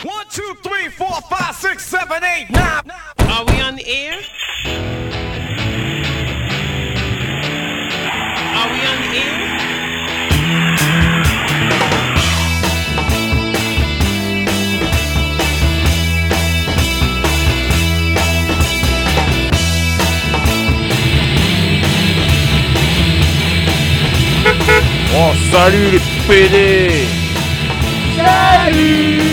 1, 2, 3, 4, 5, 6, 7, 8, 9. Are we on the air? Are we on the air? Oh, salut les PD! Salut!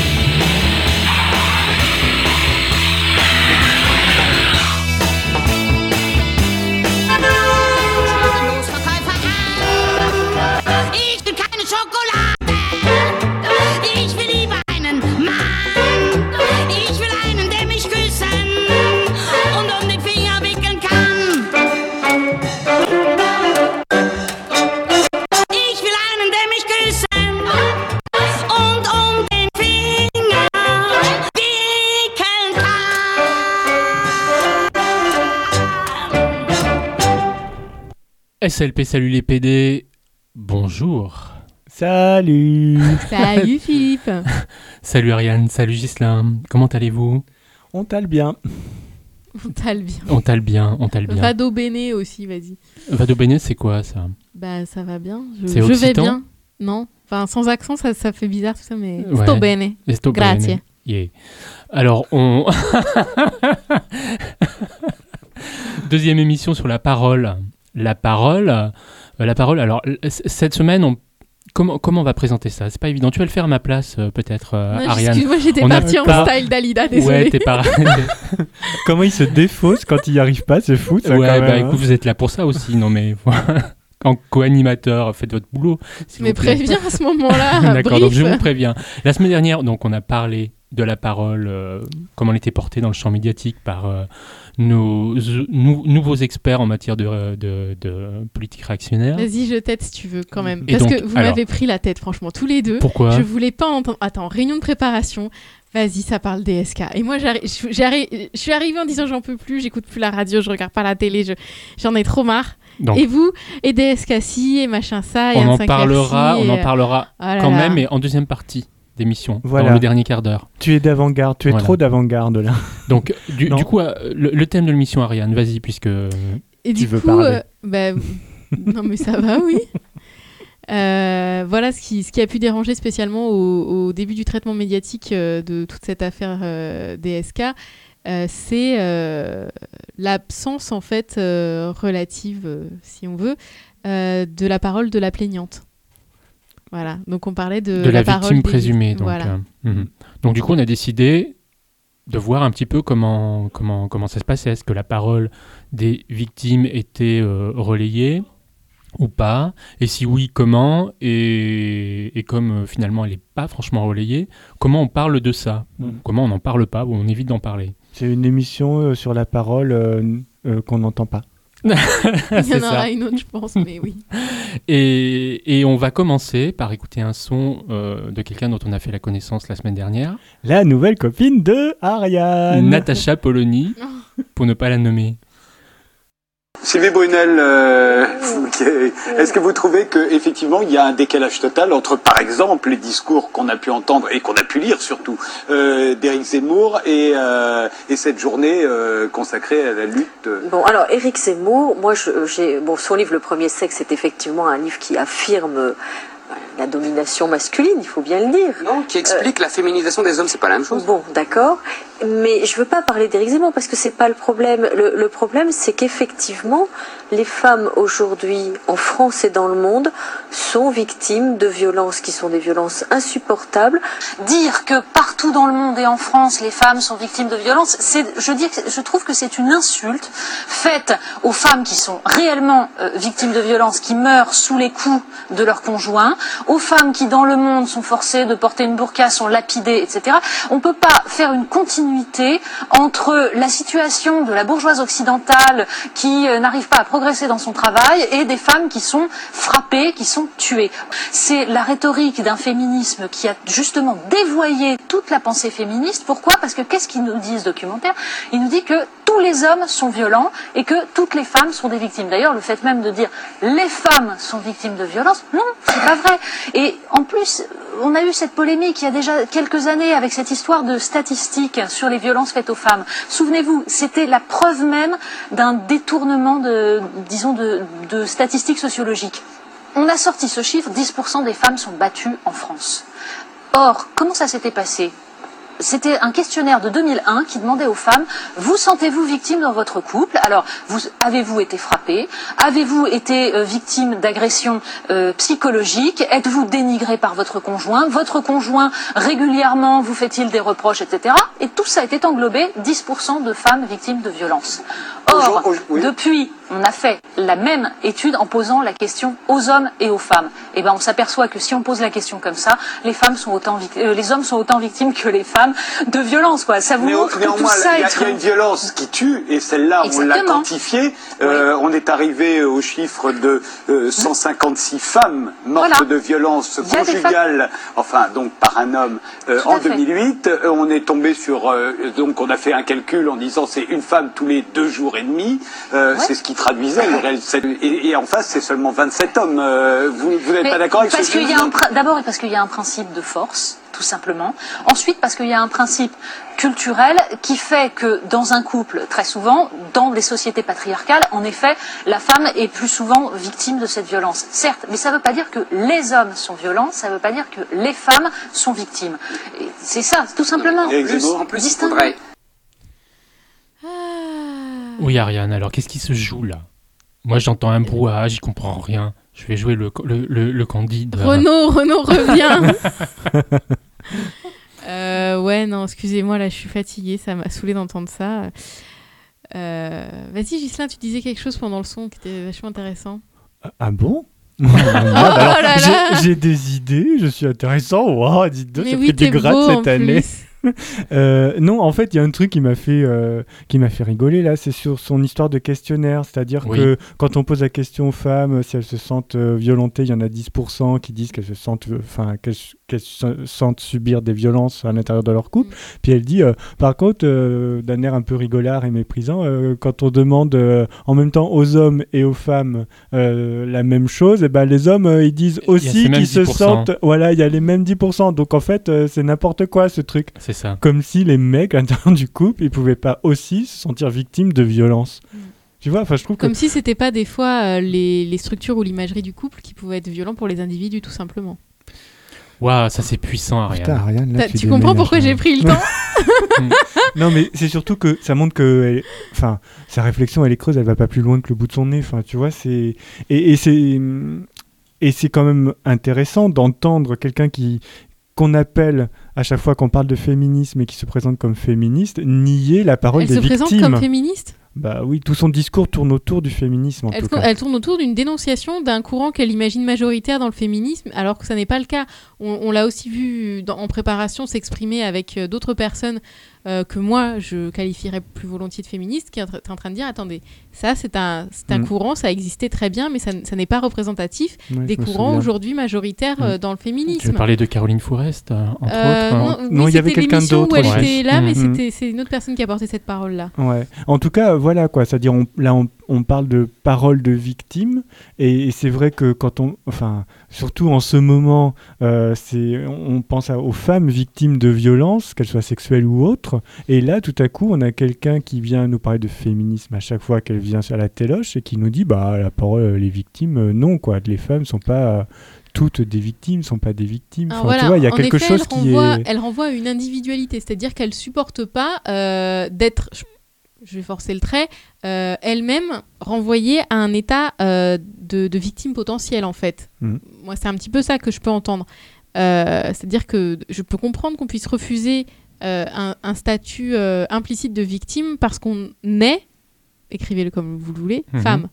Ich will keine Schokolade. Ich will lieber einen Mann. Ich will einen, der mich küssen und um den Finger wickeln kann. Ich will einen, der mich küssen und um den Finger wickeln kann. SLP, salut les PD, bonjour. Salut. Salut Philippe. Salut Ariane, salut Ghislain, comment allez-vous? On tale bien. On tale bien. On tale bien, on tale bien. Vado bene aussi, vas-y. Vado bene, c'est quoi ça? Bah ça va bien. C'est je vais occitan bien. Non. Enfin sans accent, ça fait bizarre tout ça, mais Ouais. sto bene. Sto bene. Grazie. Yeah. Alors on... Deuxième émission sur la parole. La parole, alors cette semaine, comment on va présenter ça? C'est pas évident. Tu vas le faire à ma place, peut-être, Non, Ariane. excuse-moi, j'étais On a partie en pas- style Dalida, désolé. Ouais, t'es pas... Comment il se défausse quand il n'y arrive pas, c'est fou ça ouais, quand même, bah hein. écoute, vous êtes là pour ça aussi. Non mais, en co-animateur, faites votre boulot. s'il Mais vous plaît. préviens à ce moment-là. D'accord, donc brief. je vous préviens. La semaine dernière, donc on a parlé de la parole, comment elle était portée dans le champ médiatique par nos nouveaux experts en matière de politique réactionnaire. Vas-y, je t'aide si tu veux quand même. Et Parce donc, que vous alors- m'avez pris la tête, franchement, tous les deux. Pourquoi? Je voulais pas entendre. Attends, réunion de préparation. Vas-y, ça parle DSK. Et moi, je suis arrivée en disant j'en peux plus, j'écoute plus la radio, je regarde pas la télé, j'en ai trop marre. Donc, Et vous, et DSK si, et machin ça, et on un en 5 parlera, merci, on en et- parlera Oh là quand là. même, mais en deuxième partie d'émission, Voilà. dans le dernier quart d'heure. Tu es d'avant-garde, tu es Voilà. trop d'avant-garde là. Donc, du Non. coup, le thème de l'émission, Ariane, vas-y, puisque... Et Tu du veux coup, parler. non mais ça va, oui. Voilà ce qui a pu déranger spécialement au début du traitement médiatique de toute cette affaire DSK, c'est l'absence en fait relative, si on veut, de la parole de la plaignante. Voilà, donc on parlait de la parole victime des présumée. victimes. Donc, Voilà. donc du coup, on a décidé de voir un petit peu comment ça se passait. Est-ce que la parole des victimes était relayée ou pas? Et si oui, comment? Et comme finalement elle n'est pas franchement relayée, comment on parle de ça? Comment on n'en parle pas ou on évite d'en parler? C'est une émission sur la parole qu'on n'entend pas. Il y C'est en aura ça. une autre, je pense, mais oui. Et on va commencer par écouter un son de quelqu'un dont on a fait la connaissance la semaine dernière, La nouvelle copine de Ariane. Natacha Polony, pour ne pas la nommer. Sylvie Brunel, est-ce que vous trouvez qu'effectivement il y a un décalage total entre, par exemple, les discours qu'on a pu entendre et qu'on a pu lire surtout d'Éric Zemmour et cette journée consacrée à la lutte Bon, alors, Éric Zemmour, moi, son livre Le Premier Sexe, c'est effectivement un livre qui affirme la domination masculine, il faut bien le dire. Non, qui explique la féminisation des hommes, c'est pas la même chose. Bon, d'accord, mais je veux pas parler d'Éric Zemmour parce que c'est pas le problème. Le problème, c'est qu'effectivement, les femmes aujourd'hui, en France et dans le monde, sont victimes de violences qui sont des violences insupportables. Dire que partout dans le monde et en France, les femmes sont victimes de violences, je trouve que c'est une insulte faite aux femmes qui sont réellement victimes de violences, qui meurent sous les coups de leur conjoint, aux femmes qui dans le monde sont forcées de porter une burqa, sont lapidées, etc. On ne peut pas faire une continuité entre la situation de la bourgeoise occidentale qui n'arrive pas à progresser dans son travail et des femmes qui sont frappées, qui sont tuées. C'est la rhétorique d'un féminisme qui a justement dévoyé toute la pensée féministe. Pourquoi ? Parce que qu'est-ce qu'il nous dit ce documentaire ? Il nous dit que tous les hommes sont violents et que toutes les femmes sont des victimes. D'ailleurs, le fait même de dire les femmes sont victimes de violences, non, c'est pas vrai. Et en plus, on a eu cette polémique il y a déjà quelques années avec cette histoire de statistiques sur les violences faites aux femmes. Souvenez-vous, c'était la preuve même d'un détournement de statistiques sociologiques. On a sorti ce chiffre, 10% des femmes sont battues en France. Or, comment ça s'était passé ? C'était un questionnaire de 2001 qui demandait aux femmes « Vous sentez-vous victime dans votre couple ? Alors, avez-vous été frappée ? Avez-vous été victime d'agressions psychologiques ? Êtes-vous dénigrée par votre conjoint ? Votre conjoint, régulièrement, vous fait-il des reproches, etc. » Et tout ça était englobé, 10% de femmes victimes de violences. Or, depuis, on a fait la même étude en posant la question aux hommes et aux femmes. Et ben, on s'aperçoit que si on pose la question comme ça, les hommes sont autant victimes que les femmes de violence, quoi. Ça vous montre que tout ça il y a une violence qui tue, et celle-là, on l'a quantifiée. On est arrivé au chiffre de 156 femmes mortes de violence conjugale, enfin, donc par un homme, en 2008. On est tombé sur, donc on a fait un calcul en disant c'est une femme tous les 2 jours et demi. C'est ce qui traduisait le réel. Et en face, c'est seulement 27 hommes. Vous n'êtes pas d'accord avec ce chiffre ? D'abord, parce qu'il y a un principe de force, tout simplement. Ensuite, parce qu'il y a un principe culturel qui fait que dans un couple, très souvent, dans les sociétés patriarcales, en effet, la femme est plus souvent victime de cette violence. Certes, mais ça ne veut pas dire que les hommes sont violents, ça ne veut pas dire que les femmes sont victimes. Et c'est ça, tout simplement. En plus, il faudrait... Oui, Ariane, alors qu'est-ce qui se joue là ? Moi, j'entends un brouhaha, j'y comprends rien. Je vais jouer le Candide. Renaud revient. Ouais, non, excusez-moi, là, je suis fatiguée, ça m'a saoulée d'entendre ça. Vas-y, Ghislain, tu disais quelque chose pendant le son qui était vachement intéressant. Ah bon ? Alors, j'ai des idées, je suis intéressant. Wow, dites donc, ça oui, fait des grattes cette année. Plus. Non, en fait, il y a un truc qui m'a fait rigoler là, c'est sur son histoire de questionnaire, c'est-à-dire que quand on pose la question aux femmes si elles se sentent violentées, il y en a 10% qui disent qu'elles sentent subir des violences à l'intérieur de leur couple. Puis elle dit, par contre, d'un air un peu rigolard et méprisant, quand on demande en même temps aux hommes et aux femmes la même chose, et ben les hommes ils disent aussi qu'ils se sentent, voilà, il y a les mêmes 10%. Donc en fait, c'est n'importe quoi ce truc. C'est ça. Comme si les mecs à l'intérieur du couple, ils pouvaient pas aussi se sentir victimes de violences. Tu vois, enfin, je trouve comme si c'était pas des fois les structures ou l'imagerie du couple qui pouvaient être violents pour les individus, tout simplement. Waouh, ça c'est puissant, Ariane. Putain, Ariane là, tu comprends pourquoi j'ai pris le temps ? Non, mais c'est surtout que ça montre que, sa réflexion, elle est creuse, elle va pas plus loin que le bout de son nez. Enfin, tu vois, c'est c'est quand même intéressant d'entendre quelqu'un qu'on appelle à chaque fois qu'on parle de féminisme et qui se présente comme féministe, nier la parole des victimes. Elle se présente comme féministe ? Bah oui, tout son discours tourne autour du féminisme en tout cas. Elle tourne autour d'une dénonciation d'un courant qu'elle imagine majoritaire dans le féminisme, alors que ça n'est pas le cas. On l'a aussi vu en préparation s'exprimer avec d'autres personnes que moi je qualifierais plus volontiers de féministes, qui est en train de dire attendez, ça c'est un courant, ça existait très bien, mais ça n'est pas représentatif des courants aujourd'hui majoritaires dans le féminisme. Tu veux parler de Caroline Fourest, entre autres Non, il y avait quelqu'un d'autre. Où elle était là, mais c'est une autre personne qui a porté cette parole-là. Ouais. En tout cas, voilà quoi, c'est-à-dire on parle de parole de victime, et c'est vrai que quand surtout en ce moment, on pense aux femmes victimes de violences, qu'elles soient sexuelles ou autres, et là tout à coup on a quelqu'un qui vient nous parler de féminisme à chaque fois qu'elle vient à la téloche et qui nous dit la parole, les victimes, non quoi, les femmes sont pas toutes des victimes, sont pas des victimes. Enfin, voilà, tu vois, il y a quelque chose elle renvoie à une individualité, c'est-à-dire qu'elle supporte pas d'être, je vais forcer le trait, elle-même renvoyée à un état de victime potentielle en fait. Moi c'est un petit peu ça que je peux entendre. C'est-à-dire que je peux comprendre qu'on puisse refuser un statut implicite de victime parce qu'on est, écrivez-le comme vous le voulez, femme.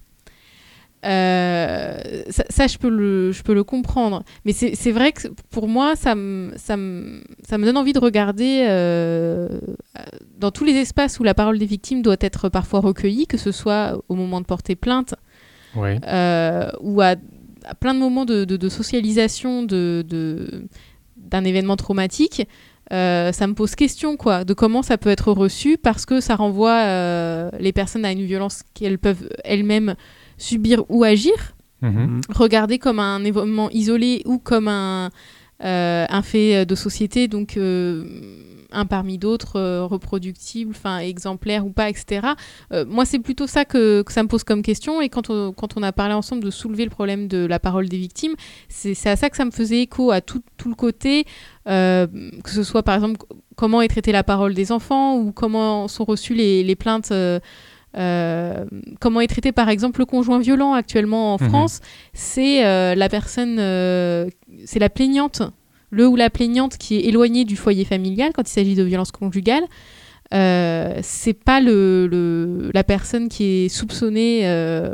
Ça je peux le comprendre, mais c'est vrai que pour moi ça me donne envie de regarder dans tous les espaces où la parole des victimes doit être parfois recueillie, que ce soit au moment de porter plainte ou à plein de moments de socialisation d'un événement traumatique. ça me pose question, quoi, de comment ça peut être reçu, parce que ça renvoie les personnes à une violence qu'elles peuvent elles-mêmes subir ou agir, regarder comme un événement isolé ou comme un fait de société, donc un parmi d'autres, reproductible, exemplaire ou pas, etc. Moi, c'est plutôt ça que ça me pose comme question. Et quand on a parlé ensemble de soulever le problème de la parole des victimes, c'est à ça que ça me faisait écho, à tout le côté, que ce soit par exemple comment est traitée la parole des enfants ou comment sont reçues les plaintes. Comment est traité par exemple le conjoint violent actuellement en France. C'est la personne, c'est la plaignante, le ou la plaignante qui est éloignée du foyer familial quand il s'agit de violences conjugales. C'est pas la personne qui est soupçonnée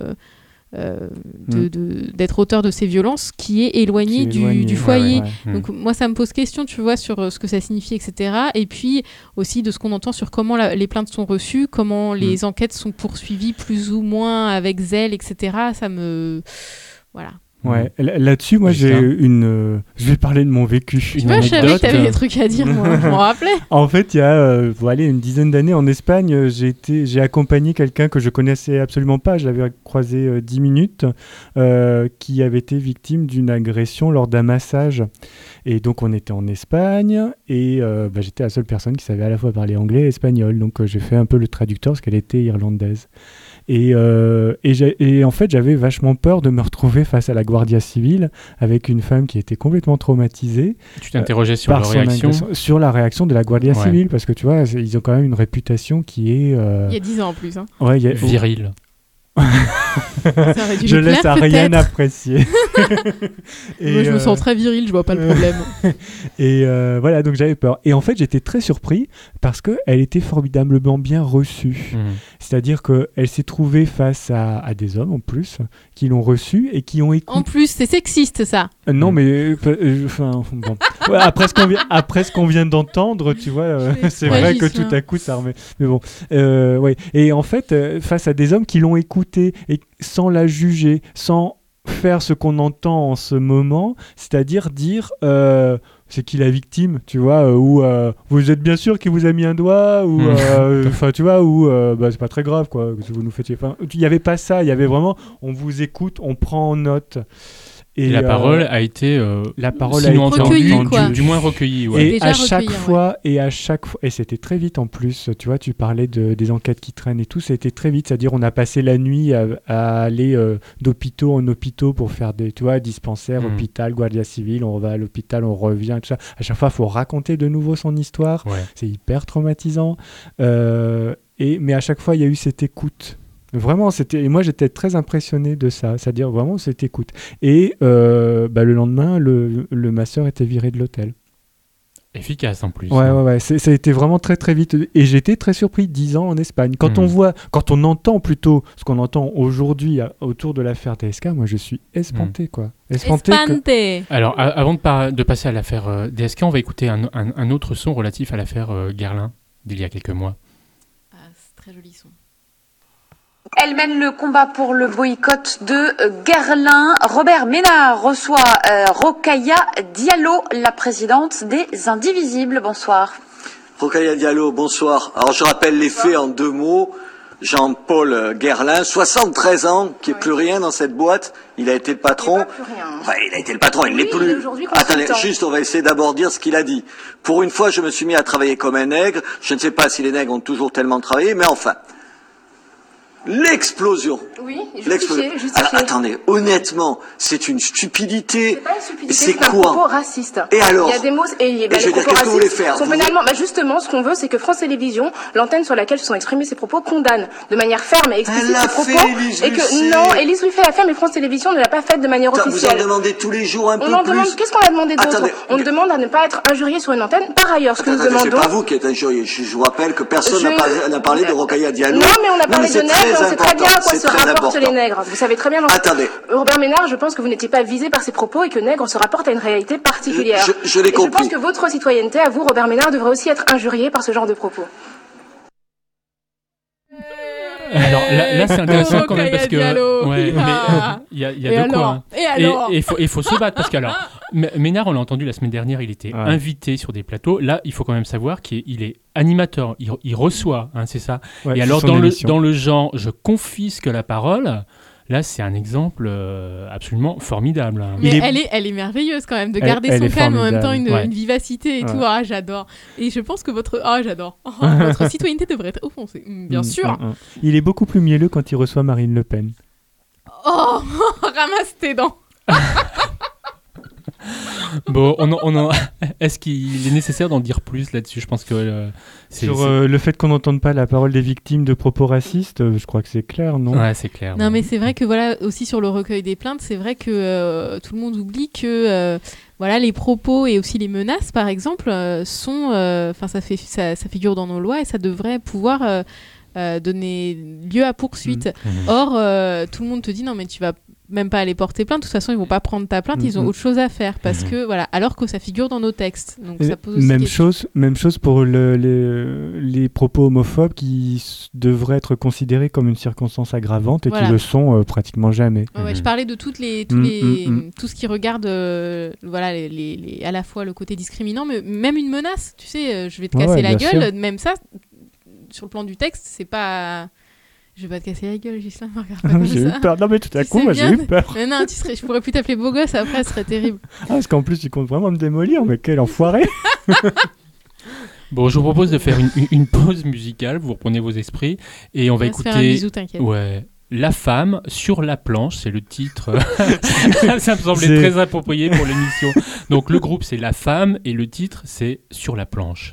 d'être auteur de ces violences qui est éloignée du foyer. Donc moi ça me pose question, tu vois, sur ce que ça signifie, etc. Et puis aussi de ce qu'on entend sur comment les plaintes sont reçues, comment les enquêtes sont poursuivies plus ou moins avec zèle, etc. Ça me... Voilà. Ouais, là-dessus, moi, j'ai je vais parler de mon vécu. Tu vois, je savais que t'avais des trucs à dire, moi, je m'en rappelais. En fait, il y a une dizaine d'années en Espagne, j'ai accompagné quelqu'un que je connaissais absolument pas, je l'avais croisé 10 minutes, qui avait été victime d'une agression lors d'un massage. Et donc, on était en Espagne, et j'étais la seule personne qui savait à la fois parler anglais et espagnol. Donc, j'ai fait un peu le traducteur, parce qu'elle était irlandaise. Et en fait, j'avais vachement peur de me retrouver face à la Guardia Civile avec une femme qui était complètement traumatisée. Tu t'interrogeais sur leur réaction ? Sur la réaction de la Guardia Civile, parce que tu vois, ils ont quand même une réputation qui est... Il y a 10 ans en plus. Hein. Ouais, viril. Je laisse Ariane apprécier. Moi, je me sens très viril, je vois pas le problème. Et voilà, donc j'avais peur. Et en fait, j'étais très surpris parce qu'elle était formidablement bien reçue. C'est-à-dire qu'elle s'est trouvée face à des hommes en plus qui l'ont reçue et qui ont écouté. En plus, c'est sexiste ça. Non, mais bon. Ouais, après ce qu'on vient d'entendre, tu vois, c'est vrai que tout à coup ça remet. Mais bon, ouais. Et en fait, face à des hommes qui l'ont écoutée et sans la juger, sans faire ce qu'on entend en ce moment, c'est-à-dire dire c'est qui la victime, tu vois, ou vous êtes bien sûr qu'il vous a mis un doigt, ou tu vois, ou c'est pas très grave quoi, que vous nous faites. Il y avait pas ça, il y avait vraiment on vous écoute, on prend en note. Et la parole a été recueillie, du moins recueillie. Ouais. Et à chaque fois, et c'était très vite en plus, tu vois, tu parlais des enquêtes qui traînent et tout, ça a été très vite, c'est-à-dire on a passé la nuit à aller d'hôpitaux en hôpitaux pour faire des, tu vois, dispensaires, hôpital, Guardia Civile, on va à l'hôpital, on revient, tout ça. À chaque fois, il faut raconter de nouveau son histoire, c'est hyper traumatisant, mais à chaque fois, il y a eu cette écoute. Vraiment, et moi j'étais très impressionné de ça, c'est-à-dire vraiment cette écoute. Et le lendemain, le masseur était viré de l'hôtel. Efficace en plus. Ouais, ça a été vraiment très très vite. Et j'étais très surpris, 10 ans en Espagne. Quand on entend plutôt ce qu'on entend aujourd'hui autour de l'affaire DSK, moi je suis espanté quoi. Espanté. Alors avant de passer à l'affaire DSK, on va écouter un autre son relatif à l'affaire Guerlain d'il y a quelques mois. C'est très joli son. Elle mène le combat pour le boycott de Guerlain. Robert Ménard reçoit Rokhaya Diallo, la présidente des Indivisibles. Bonsoir. Rokhaya Diallo, bonsoir. Alors je rappelle les faits en 2 mots. Jean-Paul Guerlain, 73 ans, qui n'est plus rien dans cette boîte. Il a été le patron. Il a été le patron, il ne l'est plus. Attendez, juste, on va essayer d'abord dire ce qu'il a dit. Pour une fois, je me suis mis à travailler comme un nègre. Je ne sais pas si les nègres ont toujours tellement travaillé, mais enfin... L'explosion. Oui, justifié. Alors, attendez, honnêtement, c'est une stupidité. C'est pas une stupidité, c'est un quoi propos raciste. Et alors? Il y a des mots et je veux dire, qu'est-ce que vous voulez faire? Finalement, justement, ce qu'on veut, c'est que France Télévisions, l'antenne sur laquelle se sont exprimés ces propos, condamne de manière ferme et explicite ces propos. Et que non, Élise Lucet l'a fait, mais France Télévisions ne l'a pas fait de manière officielle. Vous en demandez tous les jours un peu plus. Qu'est-ce qu'on a demandé d'autre? On demande à ne pas être injurié sur une antenne. Par ailleurs, ce que nous demandons. C'est pas vous qui êtes injurié. Je vous rappelle que personne n'a parlé de Rokhaya Diallo. Non, mais on a parlé de nègres, on sait très bien à quoi se rapportent les nègres. Vous savez très bien. Attendez. Robert Ménard, je pense que vous n'étiez pas visé par ces propos et que nègre se rapporte à une réalité particulière. Je l'ai compris. Je pense que votre citoyenneté, à vous, Robert Ménard, devrait aussi être injuriée par ce genre de propos. Alors là, c'est intéressant quand même parce que Diallo. ouais, Ah. mais il y a Et de alors quoi. Et alors Et il faut se battre parce que alors Ménard, on l'a entendu la semaine dernière, il était Ouais. invité sur des plateaux. Là, il faut quand même savoir qu'il est animateur, il reçoit, hein, c'est ça. Ouais, et c'est alors son dans émission. le genre, je confisque la parole. Là, c'est un exemple absolument formidable. Hein. Mais elle est merveilleuse quand même de garder elle son est calme en même temps formidable. une vivacité et Ouais. tout. Ah, j'adore. Et je pense que votre citoyenneté devrait être offensée. Bien sûr. Il est beaucoup plus mielleux quand il reçoit Marine Le Pen. Oh, ramasse tes dents. Bon, est-ce qu'il est nécessaire d'en dire plus là-dessus? Je pense que Sur le fait qu'on n'entende pas la parole des victimes de propos racistes, je crois que c'est clair, non? Ouais, c'est clair. Non, ouais. mais c'est vrai que voilà, aussi sur le recueil des plaintes, c'est vrai que tout le monde oublie que voilà, les propos et aussi les menaces, par exemple, sont, ça figure dans nos lois et ça devrait pouvoir donner lieu à poursuite. Or, tout le monde te dit non, mais tu vas même pas aller porter plainte. De toute façon, ils vont pas prendre ta plainte. Ils ont autre chose à faire parce que voilà, alors que ça figure dans nos textes. Donc ça pose aussi même chose pour les propos homophobes qui devraient être considérés comme une circonstance aggravante et Voilà. qui le sont pratiquement jamais. Ouais, je parlais de tout ce qui regarde voilà, à la fois le côté discriminant, mais même une menace. Tu sais, je vais te casser la bien gueule. sûr. Même ça, sur le plan du texte, c'est pas. Je vais pas te casser la gueule, Ghislain, me regarde pas comme J'ai eu ça. peur. Non, mais tout à Tu coup, sais moi, j'ai bien. eu peur. Mais non, je pourrais plus t'appeler beau gosse après, ce serait terrible. Ah, parce qu'en plus, tu comptes vraiment me démolir, mais quel enfoiré! Bon, je vous propose de faire une pause musicale. Vous reprenez vos esprits et on va se écouter. faire un bisou, t'inquiète. Ouais. La femme sur la planche, c'est le titre. Ça me semblait très approprié pour l'émission. Donc le groupe c'est La Femme et le titre c'est Sur la planche.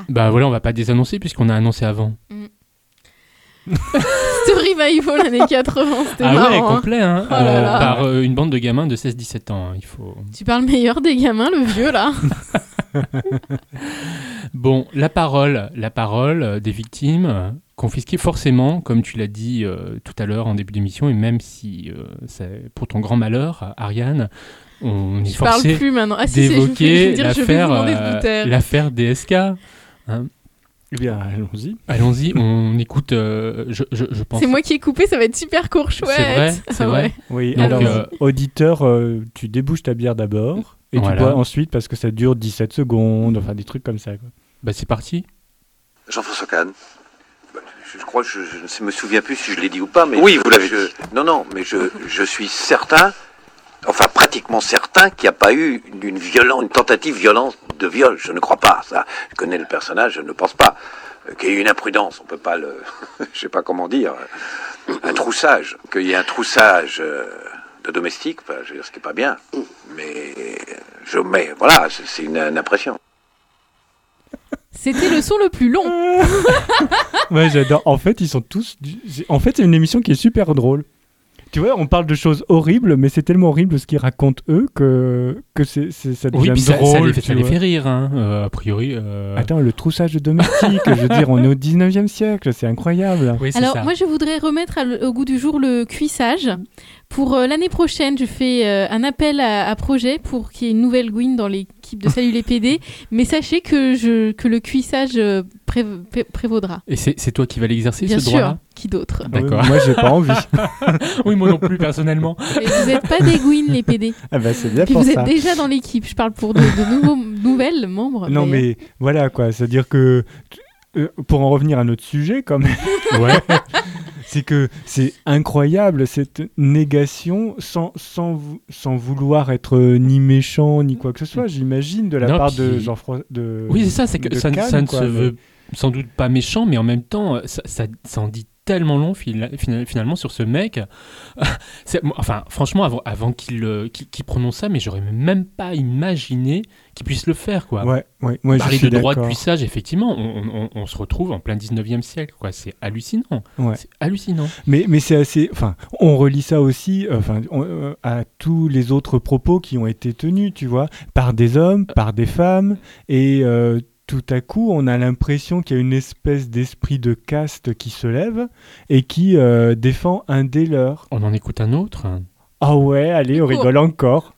Bah voilà, on va pas désannoncer puisqu'on a annoncé avant. Ce revival années 80, c'était Ah marrant. ouais, complet, hein. Oh là là. Par une bande de gamins de 16-17 ans. Il faut... Tu parles meilleur des gamins, le vieux, là. Bon, la parole des victimes, confisquée forcément, comme tu l'as dit tout à l'heure en début d'émission, et même si c'est pour ton grand malheur, Ariane, on est Je parle forcé plus maintenant. Ah si, je d'évoquer vais vous demander de vous taire. l'affaire DSK. Hein. Eh bien, allons-y. Allons-y, on écoute, je pense... C'est moi qui ai coupé, ça va être super court, chouette. C'est vrai. Ouais. Oui, Donc, alors, auditeur, tu débouches ta bière d'abord, et Voilà. tu bois ensuite parce que ça dure 17 secondes, enfin des trucs comme ça. Quoi. Bah c'est parti. Jean-François Kahn. Je crois que je ne me souviens plus si je l'ai dit ou pas, mais... Oui, vous l'avez dit. Non, mais je suis certain, enfin pratiquement certain, qu'il n'y a pas eu une tentative violente de viol. Je ne crois pas, ça. Je connais le personnage, je ne pense pas. Qu'il y ait eu une imprudence, on peut pas le... je sais pas comment dire. Un troussage. Qu'il y ait un troussage de domestique, enfin, je veux dire, ce qui n'est pas bien. Mais voilà, c'est une impression. C'était le son le plus long. Ouais, j'adore. En fait, ils sont tous... En fait, c'est une émission qui est super drôle. Tu vois, on parle de choses horribles, mais c'est tellement horrible ce qu'ils racontent eux que ça devient Oui, puis drôle. ça les fait rire, hein, a priori. Attends, le troussage de domestique, je veux dire, on est au 19e siècle, c'est incroyable. Oui, c'est Alors, ça. moi, je voudrais remettre au goût du jour le cuissage. Pour l'année prochaine, je fais un appel à projet pour qu'il y ait une nouvelle Gwyn dans l'équipe de Salut les PD. Mais sachez que le cuissage prévaudra. Et c'est toi qui vas l'exercer, Bien ce droit-là? sûr, qui d'autre? D'accord. Moi, j'ai pas envie. Oui, moi non plus, personnellement. Mais vous n'êtes pas des Gwyn, les PD. Ah bah, c'est bien Puis pour vous ça. êtes déjà dans l'équipe. Je parle pour de nouvelles membres. Non, mais voilà, quoi. C'est-à-dire que... pour en revenir à notre sujet, quand même, Ouais. c'est que c'est incroyable cette négation sans vouloir être ni méchant ni quoi que ce soit, j'imagine, de la Non, part puis- de Jean-François. Oui, c'est ça, c'est que de ça Kahn, ne quoi, se mais- veut sans doute pas méchant, mais en même temps, ça en dit tellement long finalement sur ce mec. Enfin, franchement, avant qu'il prononce ça, mais j'aurais même pas imaginé qu'il puisse le faire, quoi. Ouais, moi je Parler suis de droit de d'accord. cuissage, effectivement, on se retrouve en plein 19e siècle, quoi. C'est hallucinant. Ouais. C'est hallucinant. Mais c'est assez. Enfin, on relie ça aussi à tous les autres propos qui ont été tenus, tu vois, par des hommes, par des femmes, et tout à coup, on a l'impression qu'il y a une espèce d'esprit de caste qui se lève et qui défend un des leurs. On en écoute un autre. Ah ouais, allez, on rigole encore.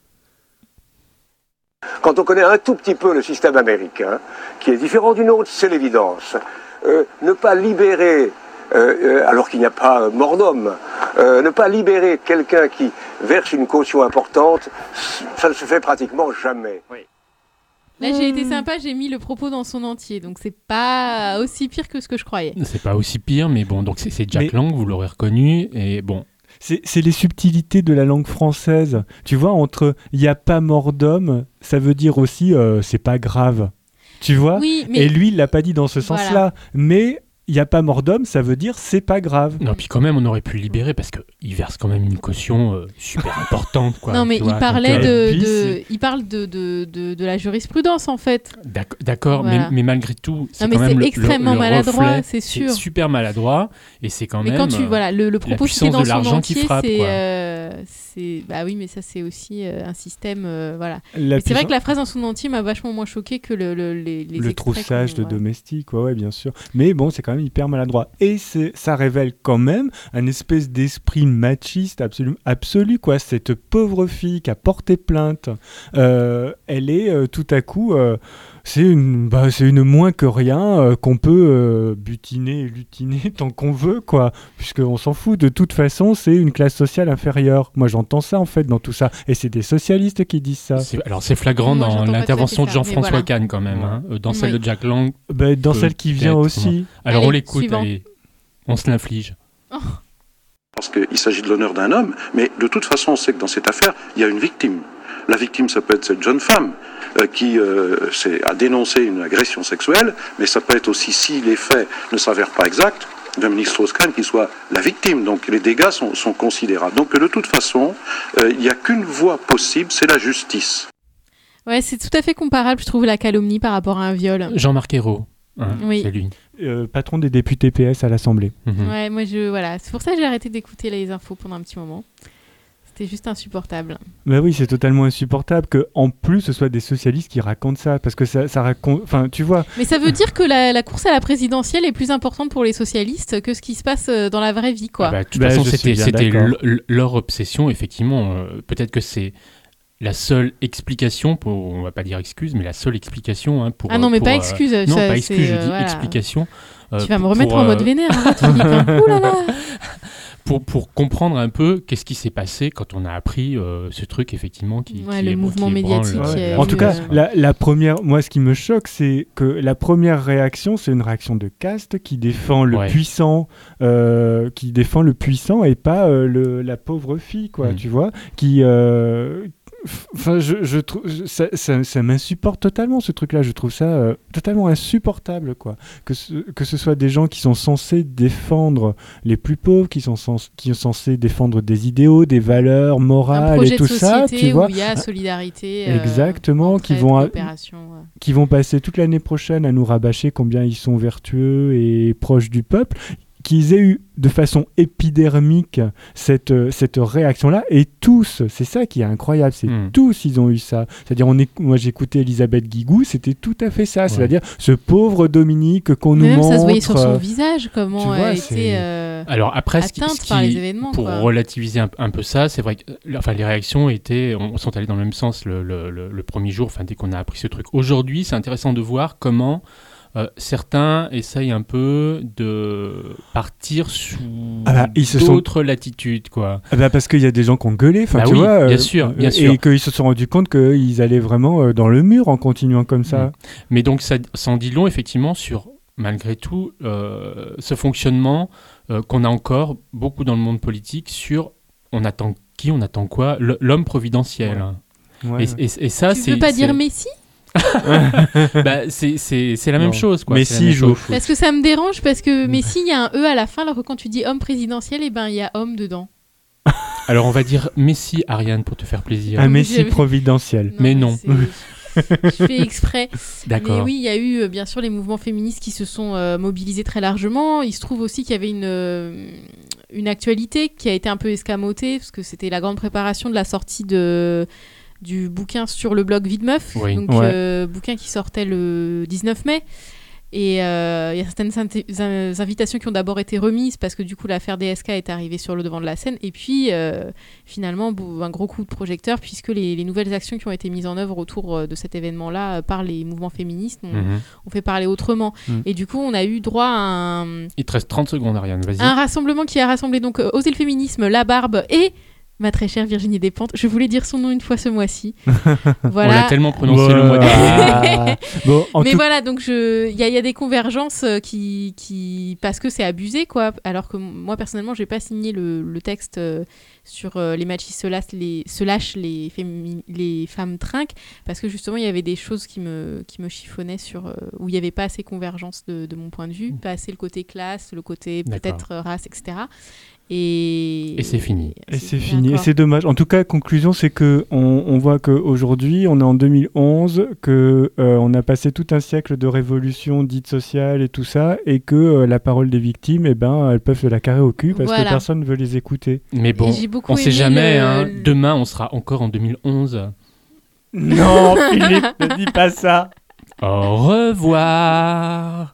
Quand on connaît un tout petit peu le système américain, qui est différent du nôtre, c'est l'évidence. Ne pas libérer, alors qu'il n'y a pas mort d'homme, ne pas libérer quelqu'un qui verse une caution importante, ça ne se fait pratiquement jamais. Là, j'ai été sympa, j'ai mis le propos dans son entier, donc c'est pas aussi pire que ce que je croyais. C'est pas aussi pire, mais bon, donc c'est Jack Lang, vous l'aurez reconnu, et bon. C'est les subtilités de la langue française. Tu vois, entre « il n'y a pas mort d'homme », ça veut dire aussi « c'est pas grave ». Tu vois? Oui, mais... Et lui, il l'a pas dit dans ce Voilà. sens-là. Mais il n'y a pas mort d'homme, ça veut dire « c'est pas grave ». Non, puis quand même, on aurait pu le libérer parce qu'il verse quand même une caution super importante, quoi. Non, mais tu il vois, parlait donc, il parle de la jurisprudence, en fait. D'accord, Voilà. mais malgré tout, c'est Non, mais quand même c'est extrêmement le maladroit, reflet, c'est sûr. super maladroit, et c'est quand Mais même quand tu voilà le propos qui est puissance dans de son l'argent qui entier, frappe, quoi. c'est bah oui, mais ça c'est aussi un système voilà. La Mais c'est vrai puissance- que la phrase dans son entier m'a vachement moins choqué que les le extraits troussage qu'on- de voilà. domestique, ouais, bien sûr. Mais bon, c'est quand même hyper maladroit. Et ça révèle quand même un espèce d'esprit machiste absolu, quoi. Cette pauvre fille qui a porté plainte, elle est tout à coup... c'est une moins que rien qu'on peut butiner et lutiner tant qu'on veut, quoi. Puisqu'on s'en fout. De toute façon, c'est une classe sociale inférieure. Moi, j'entends ça, en fait, dans tout ça. Et c'est des socialistes qui disent ça. Alors, c'est flagrant Moi, dans j'entends pas l'intervention de tout à fait ça, mais Jean-François voilà. Kahn, quand même, hein, dans celle Oui. de Jack Lang. Dans celle qui vient peut-être, aussi. comment. Alors, Allez, on l'écoute, suivant. allez. On se l'inflige. Parce qu'il s'agit de l'honneur d'un homme, mais de toute façon, on sait que dans cette affaire, il y a une victime. La victime, ça peut être cette jeune femme qui a dénoncé une agression sexuelle, mais ça peut être aussi, si les faits ne s'avèrent pas exacts, Dominique Strauss-Kahn qui soit la victime. Donc les dégâts sont considérables. Donc de toute façon, il n'y a qu'une voie possible, c'est la justice. Ouais, c'est tout à fait comparable, je trouve, la calomnie par rapport à un viol. Jean-Marc Ayrault. hein, Oui. c'est lui. Patron des députés PS à l'Assemblée. Ouais, moi voilà, c'est pour ça que j'ai arrêté d'écouter les infos pendant un petit moment. C'était juste insupportable. Bah oui, c'est totalement insupportable que en plus ce soit des socialistes qui racontent ça, parce que ça raconte, enfin tu vois. Mais ça veut dire que la course à la présidentielle est plus importante pour les socialistes que ce qui se passe dans la vraie vie, quoi. De toute façon, c'était leur obsession, effectivement. Peut-être que c'est la seule explication, on va pas dire excuse, mais la seule explication pour... Ah non, mais pas excuse. Non, ça, pas excuse, je dis voilà. explication. Tu vas me remettre en mode vénère, arrête, Philippe, hein. Ouh là là. Pour comprendre un peu qu'est-ce qui s'est passé quand on a appris ce truc, effectivement, qui le mouvement médiatique. En tout cas, la première, moi, ce qui me choque, c'est que la première réaction, c'est une réaction de caste qui défend le puissant, et pas la pauvre fille, quoi, tu vois, qui... Enfin, je trouve ça m'insupporte totalement, ce truc-là. Je trouve ça totalement insupportable, quoi. Que ce soit des gens qui sont censés défendre les plus pauvres, qui sont censés défendre des idéaux, des valeurs morales et tout ça, tu vois. Où il y a solidarité. Exactement, qui vont passer toute l'année prochaine à nous rabâcher combien ils sont vertueux et proches du peuple. Qu'ils aient eu de façon épidermique cette réaction-là, et tous, c'est ça qui est incroyable, c'est tous ils ont eu ça. C'est-à-dire, moi j'écoutais Elisabeth Guigou, c'était tout à fait ça, c'est-à-dire ce pauvre Dominique qu'on nous montre. Ça se voyait sur son visage, comment elle était Alors après, atteinte par les événements. Pour relativiser un peu ça, c'est vrai que les réactions sont allées dans le même sens le premier jour, dès qu'on a appris ce truc. Aujourd'hui, c'est intéressant de voir comment certains essayent un peu de partir sous d'autres latitudes, quoi. Parce qu'il y a des gens qui ont gueulé, tu vois, bien sûr. Et qu'ils se sont rendus compte qu'ils allaient vraiment dans le mur en continuant comme ça. Mais donc ça en dit long, effectivement, sur, malgré tout, ce fonctionnement qu'on a encore beaucoup dans le monde politique sur on attend quoi, l'homme providentiel. Et ça, tu veux pas dire Messi? C'est la même chose, quoi. Messi joue au foot. Parce que ça me dérange, parce que Messi, il y a un E à la fin, alors que quand tu dis homme présidentiel, il y a homme dedans. Alors on va dire Messi, Ariane, pour te faire plaisir. Un Messi providentiel. Mais non. Je fais exprès. D'accord. Mais oui, il y a eu bien sûr les mouvements féministes qui se sont mobilisés très largement. Il se trouve aussi qu'il y avait une actualité qui a été un peu escamotée, parce que c'était la grande préparation de la sortie du bouquin sur le blog Vie de Meuf, bouquin qui sortait le 19 mai. Et il y a certaines invitations qui ont d'abord été remises parce que du coup l'affaire DSK est arrivée sur le devant de la scène. Et puis finalement un gros coup de projecteur, puisque les nouvelles actions qui ont été mises en œuvre autour de cet événement-là par les mouvements féministes ont fait parler autrement. Et du coup on a eu droit à un... Il te reste 30 secondes, Ariane, vas-y. Un rassemblement qui a rassemblé donc Oser le féminisme, La Barbe et... ma très chère Virginie Despentes. Je voulais dire son nom une fois ce mois-ci. Voilà. On l'a tellement prononcé le mois dernier. Voilà, donc il y a des convergences qui parce que c'est abusé, quoi. Alors que moi personnellement, j'ai pas signé le texte sur les machistes se lâchent, les femmes trinquent, parce que justement il y avait des choses qui me chiffonnaient sur où il y avait pas assez convergence de mon point de vue, pas assez le côté classe, le côté peut-être race, etc. Et c'est fini. Et c'est fini. Et c'est dommage. En tout cas, conclusion, c'est que on voit qu'aujourd'hui, on est en 2011, que on a passé tout un siècle de révolution dite sociale et tout ça, et que la parole des victimes, elles peuvent se la carrer au cul parce que personne ne veut les écouter. Mais bon, on sait jamais. Demain, on sera encore en 2011. Non, Philippe, ne dis pas ça. Au revoir.